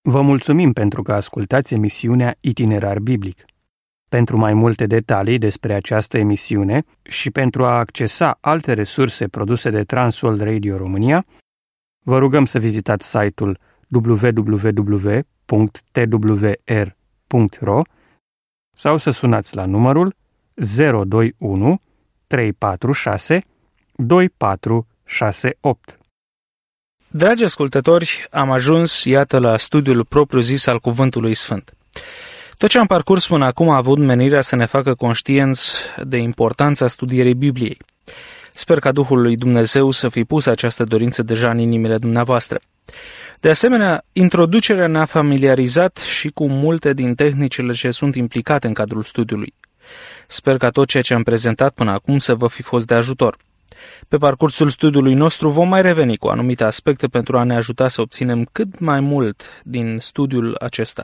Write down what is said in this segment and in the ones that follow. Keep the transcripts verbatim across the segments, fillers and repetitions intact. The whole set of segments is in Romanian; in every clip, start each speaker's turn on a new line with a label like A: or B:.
A: Vă mulțumim pentru că ascultați emisiunea Itinerar Biblic. Pentru mai multe detalii despre această emisiune și pentru a accesa alte resurse produse de Transworld Radio România, vă rugăm să vizitați site-ul w w w punct t w r punct r o sau să sunați la numărul zero doi unu trei patru șase doi patru șase opt.
B: Dragi ascultători, am ajuns, iată, la studiul propriu-zis al Cuvântului Sfânt. Tot ce am parcurs până acum a avut menirea să ne facă conștienți de importanța studierii Bibliei. Sper ca Duhul lui Dumnezeu să fi pus această dorință deja în inimile dumneavoastră. De asemenea, introducerea ne-a familiarizat și cu multe din tehnicile ce sunt implicate în cadrul studiului. Sper ca tot ceea ce am prezentat până acum să vă fi fost de ajutor. Pe parcursul studiului nostru vom mai reveni cu anumite aspecte pentru a ne ajuta să obținem cât mai mult din studiul acesta.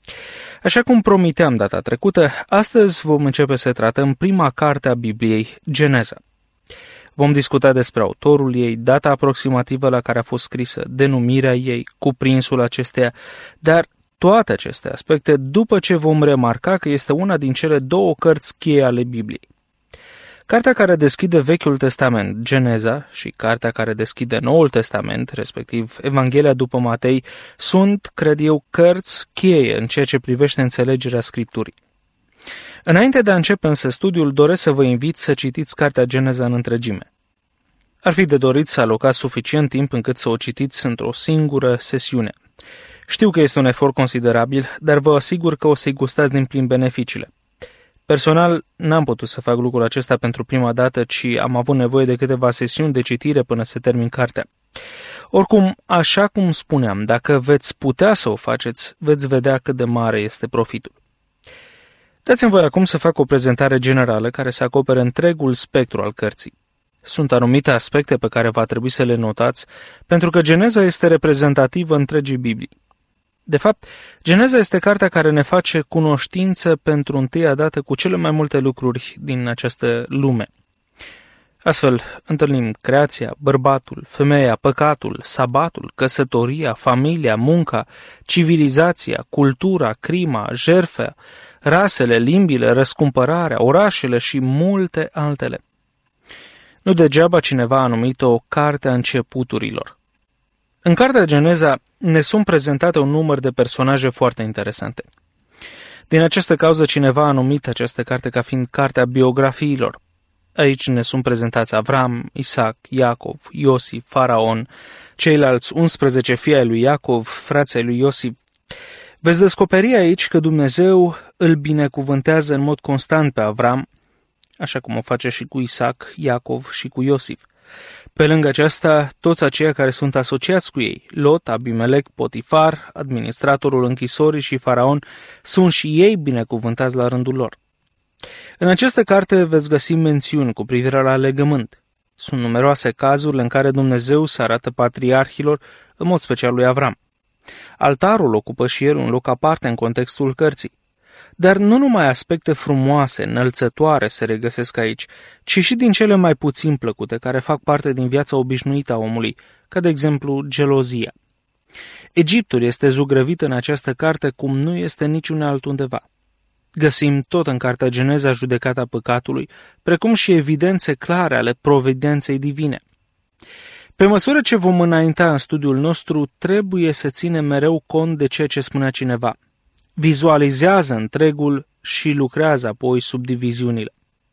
B: Așa cum promiteam data trecută, astăzi vom începe să tratăm prima carte a Bibliei, Geneza. Vom discuta despre autorul ei, data aproximativă la care a fost scrisă, denumirea ei, cuprinsul acesteia, dar toate aceste aspecte după ce vom remarca că este una din cele două cărți cheie ale Bibliei. Cartea care deschide Vechiul Testament, Geneza, și cartea care deschide Noul Testament, respectiv Evanghelia după Matei, sunt, cred eu, cărți cheie în ceea ce privește înțelegerea Scripturii. Înainte de a începe însă studiul, doresc să vă invit să citiți cartea Geneza în întregime. Ar fi de dorit să alocați suficient timp încât să o citiți într-o singură sesiune. Știu că este un efort considerabil, dar vă asigur că o să-i gustați din plin beneficiile. Personal, n-am putut să fac lucrul acesta pentru prima dată, ci am avut nevoie de câteva sesiuni de citire până să termin cartea. Oricum, așa cum spuneam, dacă veți putea să o faceți, veți vedea cât de mare este profitul. Dați-mi voi acum să fac o prezentare generală care să acopere întregul spectru al cărții. Sunt anumite aspecte pe care va trebui să le notați, pentru că Geneza este reprezentativă întregii Biblii. De fapt, Geneza este cartea care ne face cunoștință pentru întâia dată cu cele mai multe lucruri din această lume. Astfel, întâlnim creația, bărbatul, femeia, păcatul, sabatul, căsătoria, familia, munca, civilizația, cultura, crima, jertfea, rasele, limbile, răscumpărarea, orașele și multe altele. Nu degeaba cineva a numit-o cartea începuturilor. În cartea Geneza ne sunt prezentate un număr de personaje foarte interesante. Din această cauză cineva a numit această carte ca fiind cartea biografiilor. Aici ne sunt prezentați Avram, Isaac, Iacov, Iosif, Faraon, ceilalți unsprezece fii ai lui Iacov, frații lui Iosif. Veți descoperi aici că Dumnezeu îl binecuvântează în mod constant pe Avram, așa cum o face și cu Isaac, Iacov și cu Iosif. Pe lângă aceasta, toți aceia care sunt asociați cu ei, Lot, Abimelec, Potifar, administratorul închisorii și Faraon, sunt și ei binecuvântați la rândul lor. În această carte veți găsi mențiuni cu privire la legământ. Sunt numeroase cazurile în care Dumnezeu se arată patriarhilor, în mod special lui Avram. Altarul ocupă și el un loc aparte în contextul cărții. Dar nu numai aspecte frumoase, înălțătoare se regăsesc aici, ci și din cele mai puțin plăcute, care fac parte din viața obișnuită a omului, ca de exemplu gelozia. Egiptul este zugrăvit în această carte cum nu este niciun altundeva. Găsim tot în cartea Geneza judecata păcatului, precum și evidențe clare ale providenței divine. Pe măsură ce vom înainta în studiul nostru, trebuie să ținem mereu cont de ceea ce spunea cineva. Vizualizează întregul și lucrează apoi subdiviziunile.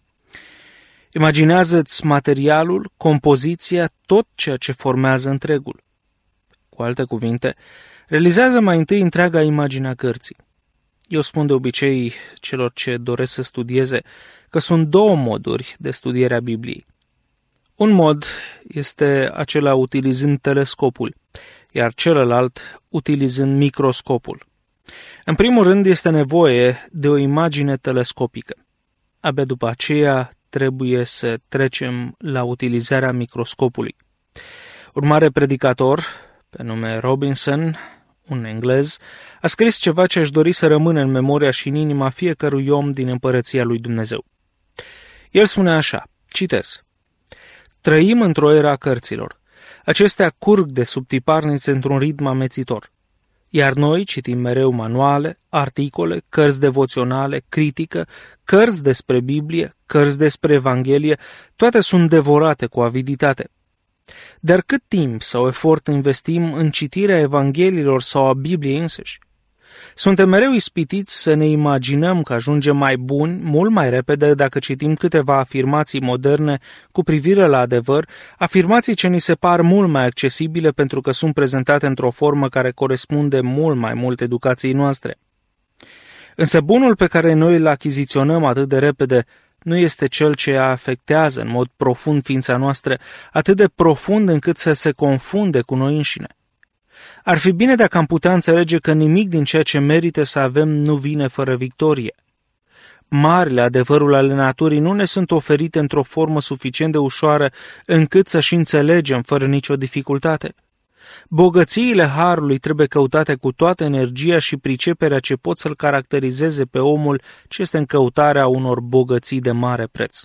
B: Imaginează-ți materialul, compoziția, tot ceea ce formează întregul. Cu alte cuvinte, realizează mai întâi întreaga imagine a cărții. Eu spun de obicei celor ce doresc să studieze că sunt două moduri de studiere a Bibliei. Un mod este acela utilizând telescopul, iar celălalt utilizând microscopul. În primul rând este nevoie de o imagine telescopică. Abia după aceea trebuie să trecem la utilizarea microscopului. Un mare predicator, pe nume Robinson, un englez, a scris ceva ce aș dori să rămână în memoria și în inima fiecărui om din împărăția lui Dumnezeu. El spune așa, citez: Trăim într-o era a cărților. Acestea curg de sub tiparnițe într-un ritm amețitor. iar noi citim mereu manuale, articole, cărți devoționale, critică, cărți despre Biblie, cărți despre Evanghelie, toate sunt devorate cu aviditate. Dar cât timp sau efort investim în citirea Evangheliilor sau a Bibliei însăși? Suntem mereu ispitiți să ne imaginăm că ajungem mai buni mult mai repede dacă citim câteva afirmații moderne cu privire la adevăr, afirmații ce ni se par mult mai accesibile pentru că sunt prezentate într-o formă care corespunde mult mai mult educației noastre. Însă bunul pe care noi îl achiziționăm atât de repede nu este cel ce afectează în mod profund ființa noastră, atât de profund încât să se confunde cu noi înșine. Ar fi bine dacă am putea înțelege că nimic din ceea ce merită să avem nu vine fără victorie. Marile adevăruri ale naturii nu ne sunt oferite într-o formă suficient de ușoară încât să și înțelegem fără nicio dificultate. Bogățiile harului trebuie căutate cu toată energia și priceperea ce pot să-l caracterizeze pe omul ce este în căutarea unor bogății de mare preț.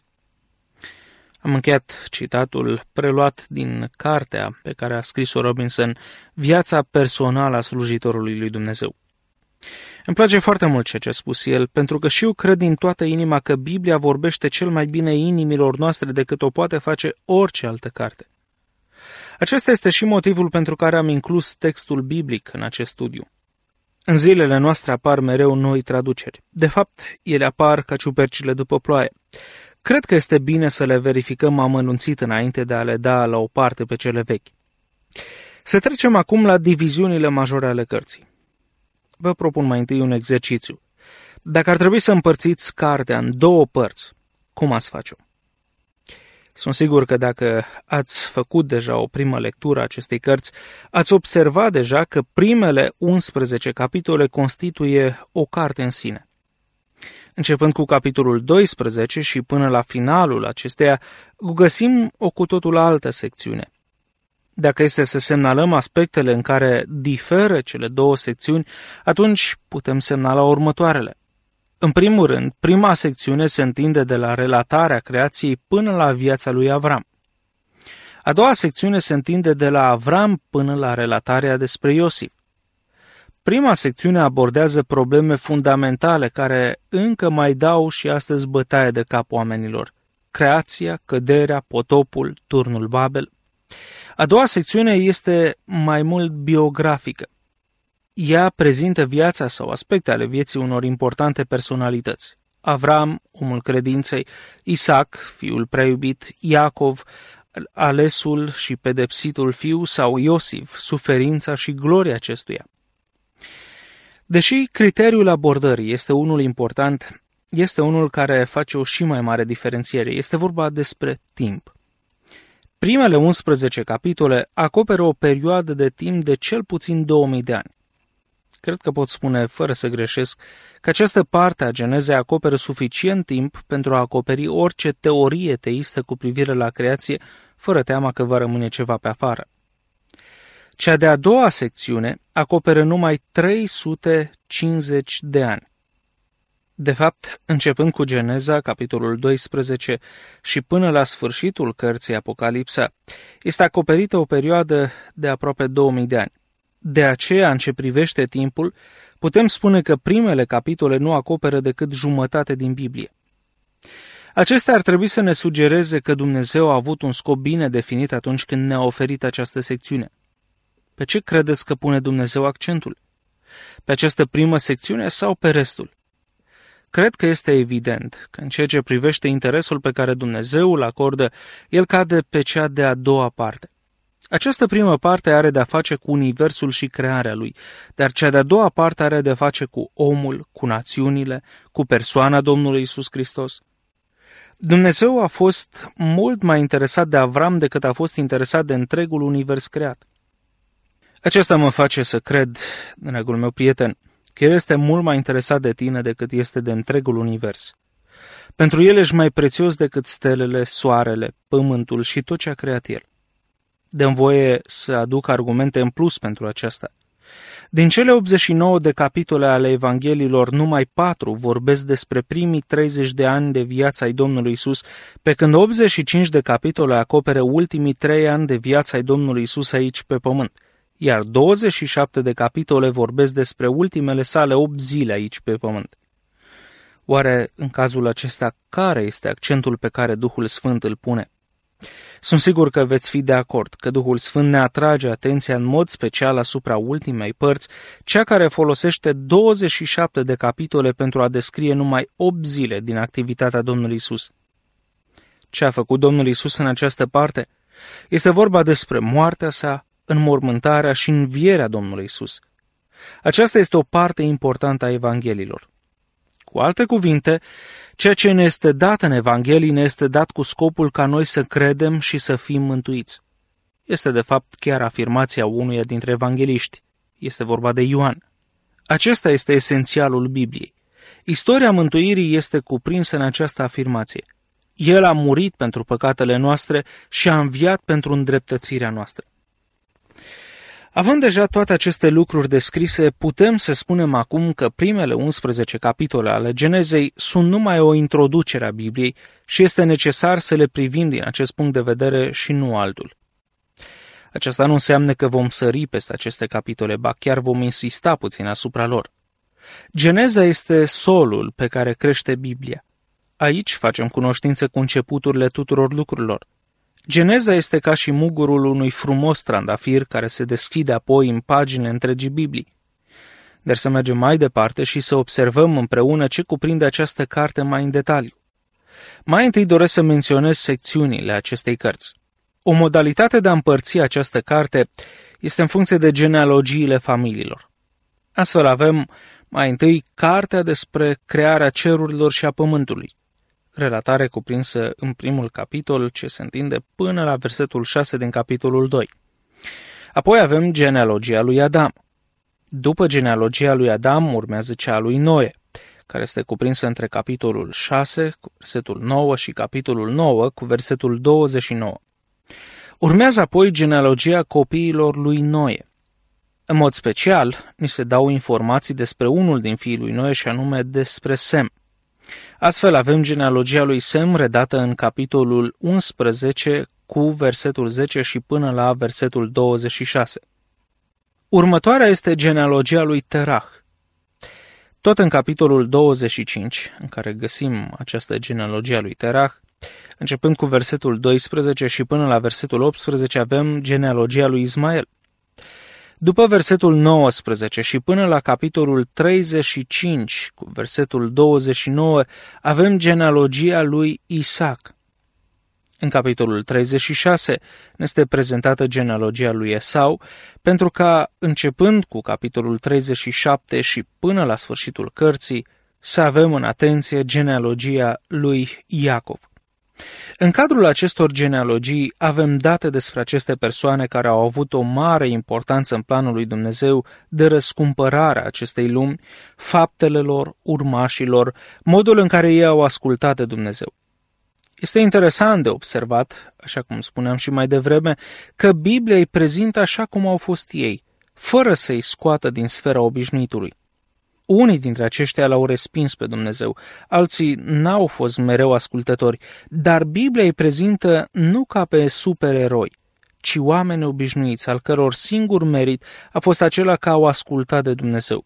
B: Am încheiat citatul preluat din cartea pe care a scris-o Robinson, Viața personală a slujitorului lui Dumnezeu. Îmi place foarte mult ceea ce a spus el, pentru că și eu cred din toată inima că Biblia vorbește cel mai bine inimilor noastre decât o poate face orice altă carte. Acesta este și motivul pentru care am inclus textul biblic în acest studiu. În zilele noastre apar mereu noi traduceri. De fapt, ele apar ca ciupercile după ploaie. Cred că este bine să le verificăm amănunțit înainte de a le da la o parte pe cele vechi. Să trecem acum la diviziunile majore ale cărții. Vă propun mai întâi un exercițiu. Dacă ar trebui să împărțiți cartea în două părți, cum ați face-o? Sunt sigur că dacă ați făcut deja o primă lectură a acestei cărți, ați observat deja că primele unsprezece capitole constituie o carte în sine. Începând cu capitolul doisprezece și până la finalul acesteia, găsim o cu totul altă secțiune. Dacă este să semnalăm aspectele în care diferă cele două secțiuni, atunci putem semnala următoarele. În primul rând, prima secțiune se întinde de la relatarea creației până la viața lui Avram. A doua secțiune se întinde de la Avram până la relatarea despre Iosif. Prima secțiune abordează probleme fundamentale care încă mai dau și astăzi bătaie de cap oamenilor. Creația, căderea, potopul, turnul Babel. A doua secțiune este mai mult biografică. Ea prezintă viața sau aspecte ale vieții unor importante personalități. Avram, omul credinței, Isaac, fiul prea iubit, Iacov, alesul și pedepsitul fiu, sau Iosif, suferința și gloria acestuia. Deși criteriul abordării este unul important, este unul care face o și mai mare diferențiere. Este vorba despre timp. Primele unsprezece capitole acoperă o perioadă de timp de cel puțin două mii de ani. Cred că pot spune, fără să greșesc, că această parte a Genezei acoperă suficient timp pentru a acoperi orice teorie teistă cu privire la creație, fără teama că va rămâne ceva pe afară. Cea de-a doua secțiune acoperă numai trei sute cincizeci de ani. De fapt, începând cu Geneza, capitolul doisprezece, și până la sfârșitul cărții Apocalipsa, este acoperită o perioadă de aproape două mii de ani. De aceea, în ce privește timpul, putem spune că primele capitole nu acoperă decât jumătate din Biblie. Acestea ar trebui să ne sugereze că Dumnezeu a avut un scop bine definit atunci când ne-a oferit această secțiune. Pe ce credeți că pune Dumnezeu accentul? Pe această primă secțiune sau pe restul? Cred că este evident că în ceea ce privește interesul pe care Dumnezeu îl acordă, el cade pe cea de-a doua parte. Această primă parte are de-a face cu universul și crearea lui, dar cea de-a doua parte are de-a face cu omul, cu națiunile, cu persoana Domnului Iisus Hristos. Dumnezeu a fost mult mai interesat de Avram decât a fost interesat de întregul univers creat. Aceasta mă face să cred, dragul meu prieten, că el este mult mai interesat de tine decât este de întregul univers. Pentru el ești mai prețios decât stelele, soarele, pământul și tot ce a creat el. Dă-mi voie să aduc argumente în plus pentru aceasta. Din cele optzeci și nouă de capitole ale Evangheliilor, numai patru vorbesc despre primii treizeci de ani de viața ai Domnului Isus, pe când optzeci și cinci de capitole acoperă ultimii trei ani de viața ai Domnului Isus aici pe pământ. iar douăzeci și șapte de capitole vorbesc despre ultimele sale opt zile aici pe pământ. Oare, în cazul acesta, care este accentul pe care Duhul Sfânt îl pune? Sunt sigur că veți fi de acord că Duhul Sfânt ne atrage atenția în mod special asupra ultimei părți, cea care folosește douăzeci și șapte de capitole pentru a descrie numai opt zile din activitatea Domnului Isus. Ce a făcut Domnul Isus în această parte? Este vorba despre moartea sa, înmormântarea și învierea Domnului Isus. Aceasta este o parte importantă a Evangheliilor. Cu alte cuvinte, ceea ce ne este dat în Evanghelii ne este dat cu scopul ca noi să credem și să fim mântuiți. Este de fapt chiar afirmația unuia dintre evangheliști. Este vorba de Ioan. Acesta este esențialul Bibliei. Istoria mântuirii este cuprinsă în această afirmație. El a murit pentru păcatele noastre și a înviat pentru îndreptățirea noastră. Având deja toate aceste lucruri descrise, putem să spunem acum că primele unsprezece capitole ale Genezei sunt numai o introducere a Bibliei și este necesar să le privim din acest punct de vedere și nu altul. Aceasta nu înseamnă că vom sări peste aceste capitole, ba chiar vom insista puțin asupra lor. Geneza este solul pe care crește Biblia. Aici facem cunoștință cu începuturile tuturor lucrurilor. Geneza este ca și mugurul unui frumos trandafir care se deschide apoi în paginile întregii Biblii. Dar să mergem mai departe și să observăm împreună ce cuprinde această carte mai în detaliu. Mai întâi doresc să menționez secțiunile acestei cărți. O modalitate de a împărți această carte este în funcție de genealogiile familiilor. Astfel avem mai întâi cartea despre crearea cerurilor și a pământului, relatare cuprinsă în primul capitol, ce se întinde până la versetul șase din capitolul doi. Apoi avem genealogia lui Adam. După genealogia lui Adam urmează cea a lui Noe, care este cuprinsă între capitolul șase cu versetul nouă și capitolul nouă cu versetul douăzeci și nouă. Urmează apoi genealogia copiilor lui Noe. În mod special, ni se dau informații despre unul din fiii lui Noe și anume despre Sem. Astfel avem genealogia lui Sem redată în capitolul unsprezece cu versetul zece și până la versetul douăzeci și șase. Următoarea este genealogia lui Terah. Tot în capitolul douăzeci și cinci, în care găsim această genealogie a lui Terah, începând cu versetul doisprezece și până la versetul optsprezece, avem genealogia lui Ismael. După versetul nouăsprezece și până la capitolul treizeci și cinci, cu versetul douăzeci și nouă, avem genealogia lui Isaac. În capitolul treizeci și șase ne este prezentată genealogia lui Esau, pentru ca, începând cu capitolul treizeci și șapte și până la sfârșitul cărții, să avem în atenție genealogia lui Iacov. În cadrul acestor genealogii avem date despre aceste persoane care au avut o mare importanță în planul lui Dumnezeu de răscumpărare a acestei lumi, faptele lor, urmașilor, modul în care ei au ascultat de Dumnezeu. Este interesant de observat, așa cum spuneam și mai devreme, că Biblia îi prezintă așa cum au fost ei, fără să-i scoată din sfera obișnuitului. Unii dintre aceștia l-au respins pe Dumnezeu, alții n-au fost mereu ascultători, dar Biblia îi prezintă nu ca pe supereroi, ci oameni obișnuiți, al căror singur merit a fost acela că au ascultat de Dumnezeu.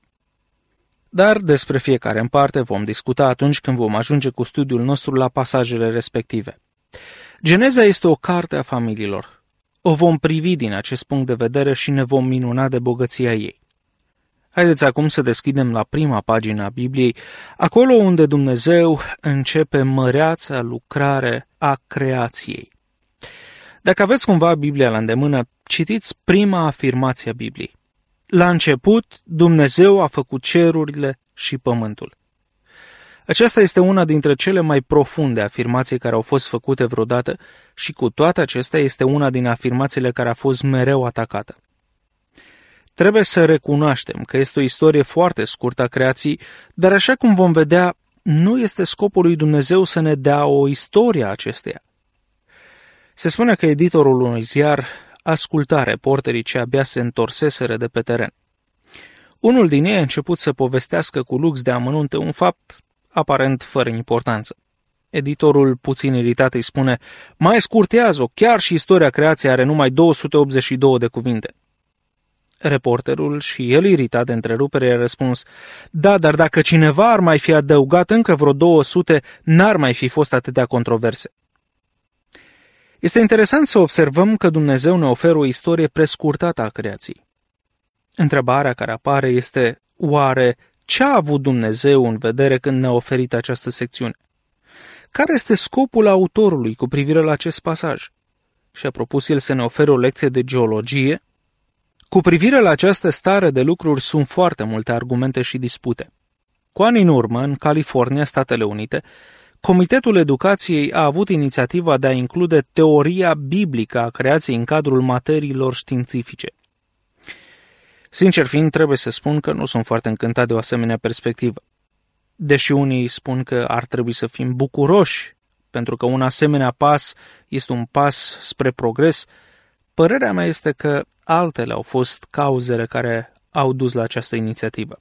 B: Dar despre fiecare în parte vom discuta atunci când vom ajunge cu studiul nostru la pasajele respective. Geneza este o carte a familiilor. O vom privi din acest punct de vedere și ne vom minuna de bogăția ei. Haideți acum să deschidem la prima pagină a Bibliei, acolo unde Dumnezeu începe măreața lucrare a creației. Dacă aveți cumva Biblia la îndemână, citiți prima afirmație a Bibliei. La început, Dumnezeu a făcut cerurile și pământul. Aceasta este una dintre cele mai profunde afirmații care au fost făcute vreodată și cu toate acestea este una din afirmațiile care a fost mereu atacată. Trebuie să recunoaștem că este o istorie foarte scurtă a creației, dar așa cum vom vedea, nu este scopul lui Dumnezeu să ne dea o istorie a acesteia. Se spune că editorul unui ziar asculta reporterii ce abia se întorseseră de pe teren. Unul din ei a început să povestească cu lux de amănunte un fapt aparent fără importanță. Editorul, puțin iritat, îi spune: mai scurtează-o, chiar și istoria creației are numai două sute optzeci și două de cuvinte. Reporterul, și el iritat de întrerupere, a răspuns: da, dar dacă cineva ar mai fi adăugat încă vreo două sute, n-ar mai fi fost atâtea controverse. Este interesant să observăm că Dumnezeu ne oferă o istorie prescurtată a creației. Întrebarea care apare este: oare ce a avut Dumnezeu în vedere când ne-a oferit această secțiune? Care este scopul autorului cu privire la acest pasaj? Și-a propus el să ne ofere o lecție de geologie? Cu privire la această stare de lucruri sunt foarte multe argumente și dispute. Cu ani în urmă, în California, Statele Unite, Comitetul Educației a avut inițiativa de a include teoria biblică a creației în cadrul materiilor științifice. Sincer fiind, trebuie să spun că nu sunt foarte încântat de o asemenea perspectivă. Deși unii spun că ar trebui să fim bucuroși, pentru că un asemenea pas este un pas spre progres, părerea mea este că altele au fost cauzele care au dus la această inițiativă.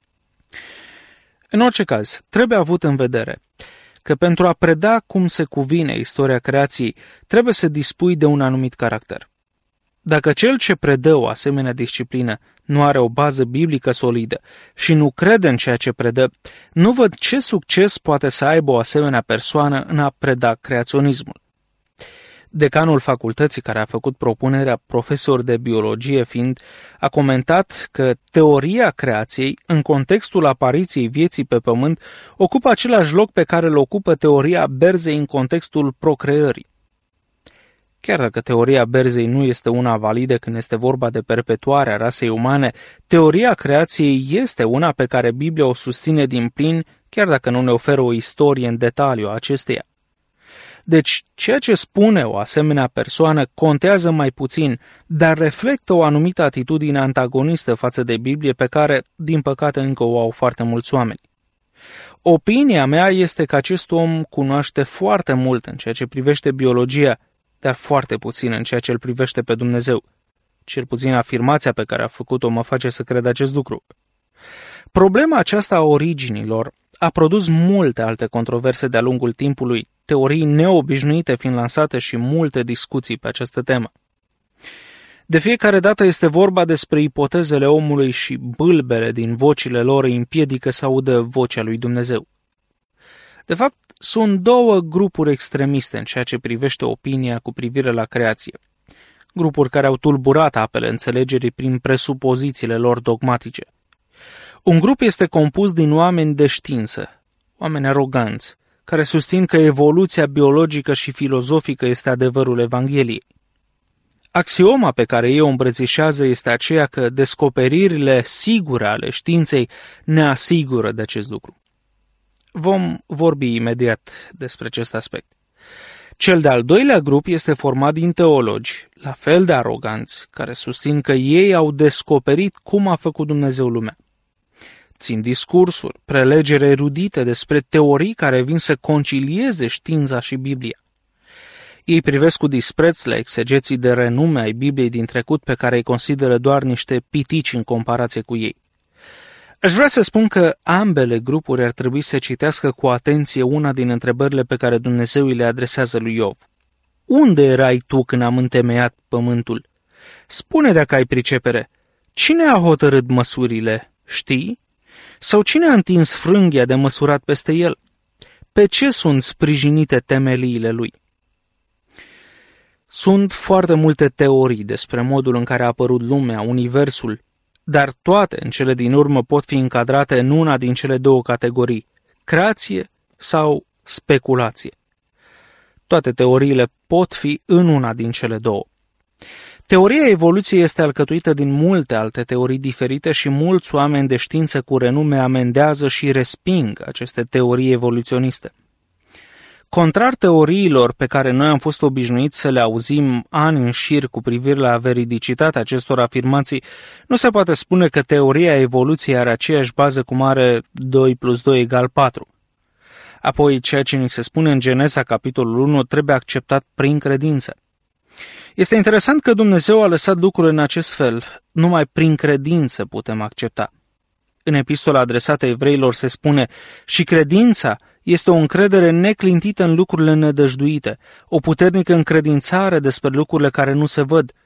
B: În orice caz, trebuie avut în vedere că pentru a preda cum se cuvine istoria creației, trebuie să dispui de un anumit caracter. Dacă cel ce predă o asemenea disciplină nu are o bază biblică solidă și nu crede în ceea ce predă, nu văd ce succes poate să aibă o asemenea persoană în a preda creaționismul. Decanul facultății care a făcut propunerea, profesor de biologie fiind, a comentat că teoria creației, în contextul apariției vieții pe pământ, ocupă același loc pe care îl ocupă teoria berzei în contextul procreării. Chiar dacă teoria berzei nu este una validă când este vorba de perpetuarea rasei umane, teoria creației este una pe care Biblia o susține din plin, chiar dacă nu ne oferă o istorie în detaliu a acesteia. Deci, ceea ce spune o asemenea persoană contează mai puțin, dar reflectă o anumită atitudine antagonistă față de Biblie pe care, din păcate, încă o au foarte mulți oameni. Opinia mea este că acest om cunoaște foarte mult în ceea ce privește biologia, dar foarte puțin în ceea ce îl privește pe Dumnezeu. Cel puțin afirmația pe care a făcut-o mă face să cred acest lucru. Problema aceasta a originilor a produs multe alte controverse de-a lungul timpului, teorii neobișnuite fiind lansate și multe discuții pe această temă. De fiecare dată este vorba despre ipotezele omului și bâlbele din vocile lor îi împiedică să audă vocea lui Dumnezeu. De fapt, sunt două grupuri extremiste în ceea ce privește opinia cu privire la creație. Grupuri care au tulburat apele înțelegerii prin presupozițiile lor dogmatice. Un grup este compus din oameni de știință, oameni aroganți, care susțin că evoluția biologică și filozofică este adevărul Evangheliei. Axioma pe care ei o îmbrățișează este aceea că descoperirile sigure ale științei ne asigură de acest lucru. Vom vorbi imediat despre acest aspect. Cel de-al doilea grup este format din teologi, la fel de aroganți, care susțin că ei au descoperit cum a făcut Dumnezeu lumea. Țin discursuri, prelegeri erudite despre teorii care vin să concilieze știința și Biblia. Ei privesc cu dispreț la exegeții de renume ai Bibliei din trecut pe care îi consideră doar niște pitici în comparație cu ei. Aș vrea să spun că ambele grupuri ar trebui să citească cu atenție una din întrebările pe care Dumnezeu îi le adresează lui Iov. Unde erai tu când am întemeiat pământul? Spune dacă ai pricepere. Cine a hotărât măsurile? Știi? Sau cine a întins frânghia de măsurat peste el? Pe ce sunt sprijinite temeliile lui? Sunt foarte multe teorii despre modul în care a apărut lumea, universul, dar toate, în cele din urmă, pot fi încadrate în una din cele două categorii, creație sau speculație. Toate teoriile pot fi în una din cele două. Teoria evoluției este alcătuită din multe alte teorii diferite și mulți oameni de știință cu renume amendează și resping aceste teorii evoluționiste. Contrar teoriilor pe care noi am fost obișnuiți să le auzim ani în șir cu privire la veridicitatea acestor afirmații, nu se poate spune că teoria evoluției are aceeași bază cum are doi plus doi egal patru. Apoi, ceea ce ni se spune în Geneza, capitolul unu, trebuie acceptat prin credință. Este interesant că Dumnezeu a lăsat lucrurile în acest fel, numai prin credință putem accepta. În epistola adresată evreilor se spune: și credința este o încredere neclintită în lucrurile nedăjduite, o puternică încredințare despre lucrurile care nu se văd,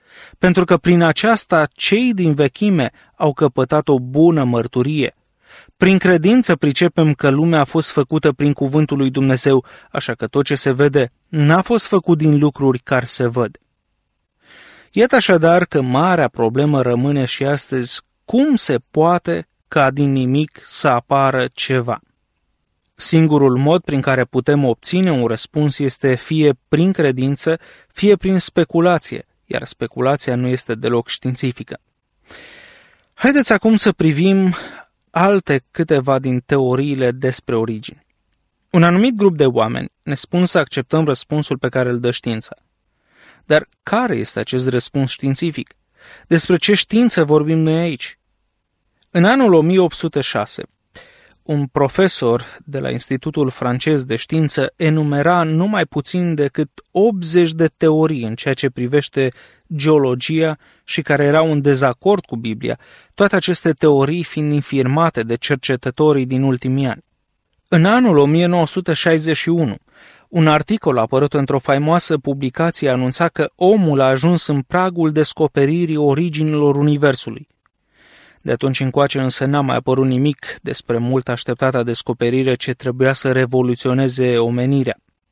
B: pentru că prin aceasta cei din vechime au căpătat o bună mărturie. Prin credință pricepem că lumea a fost făcută prin cuvântul lui Dumnezeu, așa că tot ce se vede n-a fost făcut din lucruri care se văd. Iată așadar că marea problemă rămâne și astăzi: cum se poate ca din nimic să apară ceva? Singurul mod prin care putem obține un răspuns este fie prin credință, fie prin speculație, iar speculația nu este deloc științifică. Haideți acum să privim alte câteva din teoriile despre origini. Un anumit grup de oameni ne spun să acceptăm răspunsul pe care îl dă știința. Dar care este acest răspuns științific? Despre ce știință vorbim noi aici? În anul o mie opt sute șase, un profesor de la Institutul francez de știință enumera numai puțin decât optzeci de teorii în ceea ce privește geologia și care erau în dezacord cu Biblia, toate aceste teorii fiind infirmate de cercetătorii din ultimii ani. În anul o mie nouă sute șaizeci și unu, un articol apărut într-o faimoasă publicație anunța că omul a ajuns în pragul descoperirii originilor Universului. De atunci încoace însă n-a mai apărut nimic despre mult așteptata descoperire ce trebuia să revoluționeze omenirea.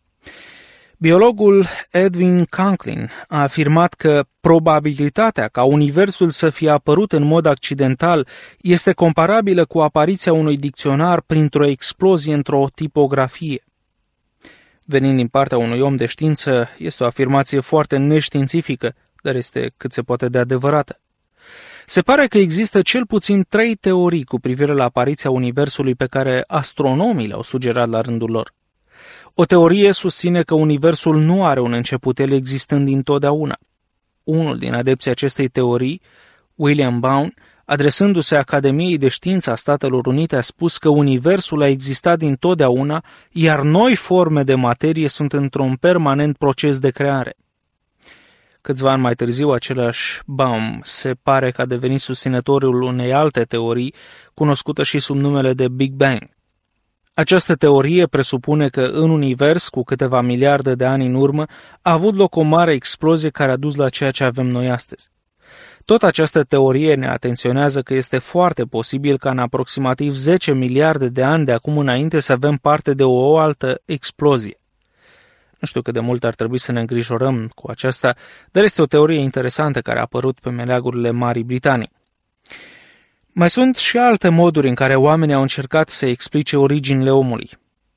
B: Biologul Edwin Conklin a afirmat că probabilitatea ca Universul să fie apărut în mod accidental este comparabilă cu apariția unui dicționar printr-o explozie într-o tipografie. Venind din partea unui om de știință, este o afirmație foarte neștiințifică, dar este cât se poate de adevărată. Se pare că există cel puțin trei teorii cu privire la apariția Universului pe care astronomii le-au sugerat la rândul lor. O teorie susține că Universul nu are un început, el existând dintotdeauna. Unul din adepții acestei teorii, William Bown, adresându-se Academiei de Știință a Statelor Unite, a spus că Universul a existat dintotdeauna, iar noi forme de materie sunt într-un permanent proces de creare. Câțiva ani mai târziu, același Baum se pare că a devenit susținătorul unei alte teorii, cunoscută și sub numele de Big Bang. Această teorie presupune că în univers, cu câteva miliarde de ani în urmă, a avut loc o mare explozie care a dus la ceea ce avem noi astăzi. Tot această teorie ne atenționează că este foarte posibil ca în aproximativ zece miliarde de ani de acum înainte să avem parte de o altă explozie. Nu știu cât de mult ar trebui să ne îngrijorăm cu aceasta, dar este o teorie interesantă care a apărut pe meleagurile Marii Britanii. Mai sunt și alte moduri în care oamenii au încercat să explice originile omului.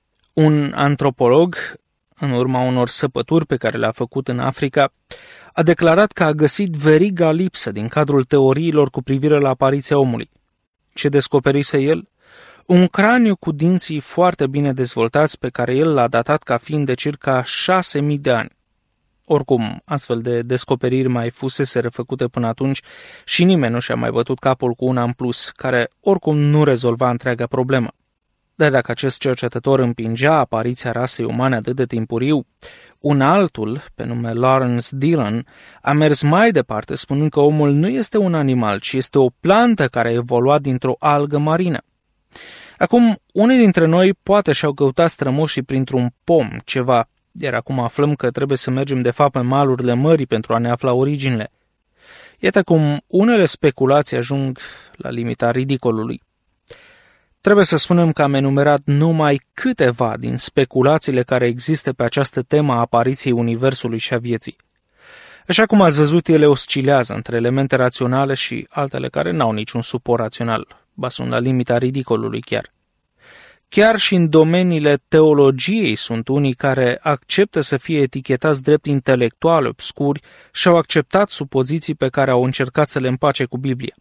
B: Un antropolog, în urma unor săpături pe care le-a făcut în Africa, a declarat că a găsit veriga lipsă din cadrul teoriilor cu privire la apariția omului. Ce descoperise el? Un craniu cu dinții foarte bine dezvoltați pe care el l-a datat ca fiind de circa șase mii de ani. Oricum, astfel de descoperiri mai fusese refăcute până atunci și nimeni nu și-a mai bătut capul cu una în plus, care oricum nu rezolva întreaga problemă. Dar dacă acest cercetător împingea apariția rasei umane atât de timpuriu, un altul, pe nume Lawrence Dillon, a mers mai departe spunând că omul nu este un animal, ci este o plantă care a evoluat dintr-o algă marină. Acum, unii dintre noi poate și-au căutat strămoșii printr-un pom, ceva, iar acum aflăm că trebuie să mergem de fapt pe malurile mării pentru a ne afla originile. Iată cum unele speculații ajung la limita ridicolului. Trebuie să spunem că am enumerat numai câteva din speculațiile care există pe această temă a apariției Universului și a vieții. Așa cum ați văzut, ele oscilează între elemente raționale și altele care n-au niciun suport rațional, ba sunt la limita ridicolului chiar. Chiar și în domeniile teologiei sunt unii care acceptă să fie etichetați drept intelectuali obscuri și au acceptat supoziții pe care au încercat să le împace cu Biblia.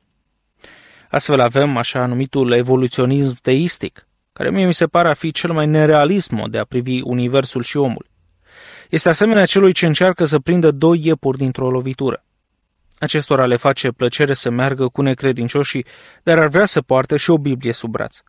B: Astfel avem așa numitul evoluționism teistic, care mie mi se pare a fi cel mai nerealist mod de a privi universul și omul. Este asemenea celui ce încearcă să prindă doi iepuri dintr-o lovitură. Acestora le face plăcere să meargă cu necredincioșii, dar ar vrea să poarte și o Biblie sub braț.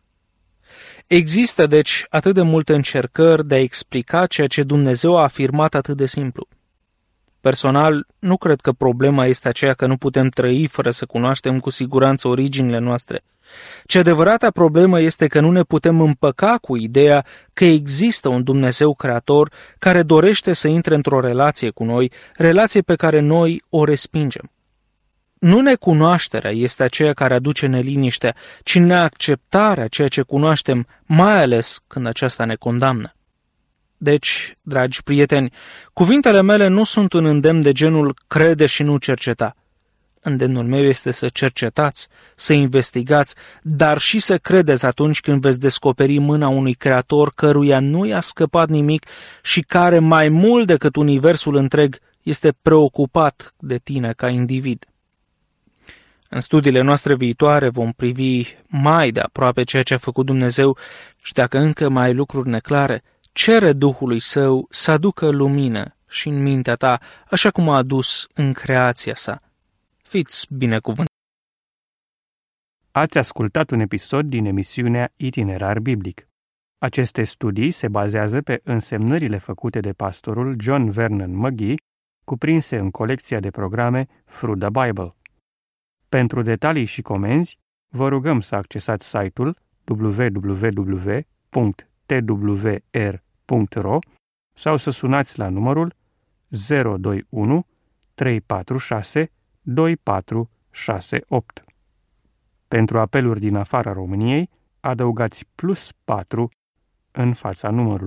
B: Există, deci, atât de multe încercări de a explica ceea ce Dumnezeu a afirmat atât de simplu. Personal, nu cred că problema este aceea că nu putem trăi fără să cunoaștem cu siguranță originile noastre, Ce adevărata problemă este că nu ne putem împăca cu ideea că există un Dumnezeu creator care dorește să intre într-o relație cu noi, relație pe care noi o respingem. Nu necunoașterea este aceea care aduce neliniștea, ci neacceptarea ceea ce cunoaștem, mai ales când aceasta ne condamnă. Deci, dragi prieteni, cuvintele mele nu sunt un îndemn de genul crede și nu cerceta. Îndemnul meu este să cercetați, să investigați, dar și să credeți atunci când veți descoperi mâna unui creator căruia nu i-a scăpat nimic și care, mai mult decât universul întreg, este preocupat de tine ca individ. În studiile noastre viitoare vom privi mai de aproape ceea ce a făcut Dumnezeu și dacă încă mai ai lucruri neclare, cere Duhului Său să aducă lumină și în mintea ta, așa cum a adus în creația sa. Fiți binecuvântați!
A: Ați ascultat un episod din emisiunea Itinerar Biblic. Aceste studii se bazează pe însemnările făcute de pastorul John Vernon McGee, cuprinse în colecția de programe Through the Bible. Pentru detalii și comenzi, vă rugăm să accesați site-ul w w w punct t w r punct r o sau să sunați la numărul zero doi unu trei patru șase doi patru șase opt. Pentru apeluri din afara României, adăugați plus patru în fața numărului.